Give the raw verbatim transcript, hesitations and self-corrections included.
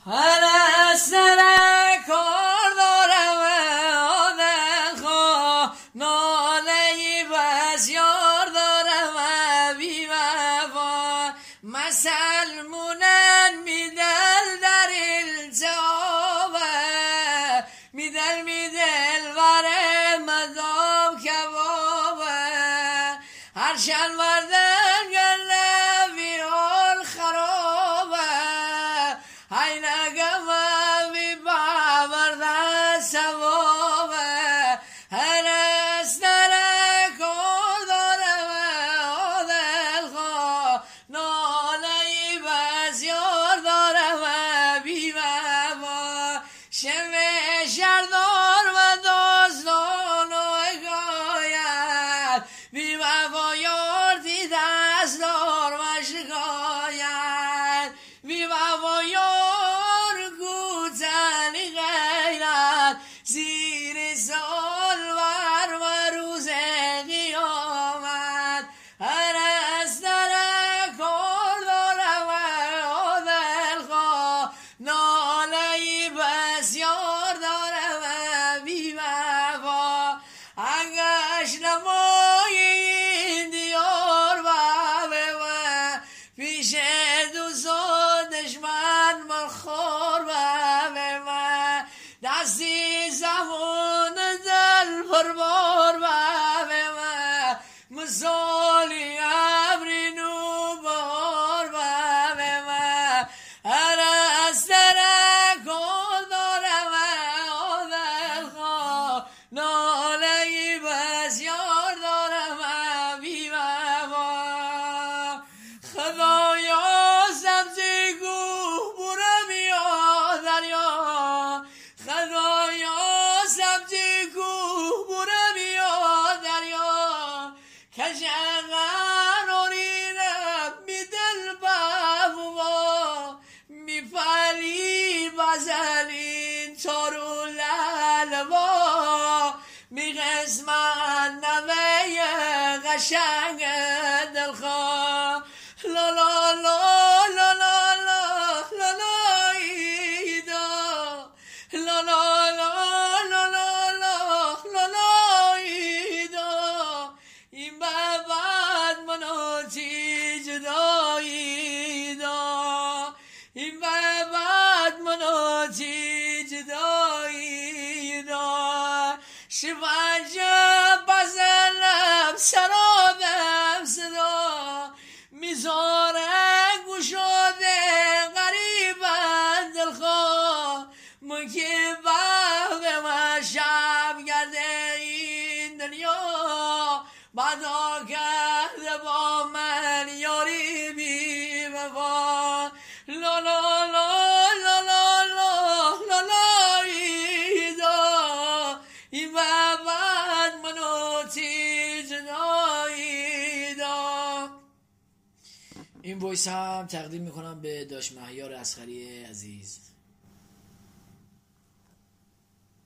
هر سر کار دارم آدل خواه ناله بسیار دارم بی وفا مسلمونن میدل در التعابه میدل میدل وره مدام کبابه هر شن وردن گله ویال خرابه های نگم بی باورده سوابه هر استر کار دارم آدل خواه ناله بسیار دارم بی وفا شمه شردار و داستان و حکایت بی وفا یار دید از دار و شکایت بی وفا یار گوتنی غیرت زیر سالور و روز قیامت هر استر کار دارم آدل خواه ناله بسیار دارم بی وفا انگشت نمای این دیار بابه و پیش دوست و دشمن مخور بابه و دستی زبون دل پربار بابه و مثالی ابری نو بار بابه و هر استر کار دارم آدل خواه ناله بسیار دارم بی وفا خدایا سبزی گو برم یا دریا خدایا سبزی گو برم یا دریا کشن قرارینم می دل بفوا می فلی بزلین چارو للوا می قسمت نوه قشنگ دلخواه لا لا لا لا لا لا لا لا ایدا لا لا لا لا لا لا لا لا ایدا این بعد منو چی جدایی دا این بعد منو چی جدایی دا شفاج بزنم سرابم صدا میزاره گوشاده غریبا دلخواه من که به من شب گرده این دنیا بعدا کرده با من یاری بی وفا لا لا لا لا لا لا لا لا ایدا این بعد منو تی جدایی دا. این وایس هم تقدیم میکنم به داش مهیار اصغری عزیز.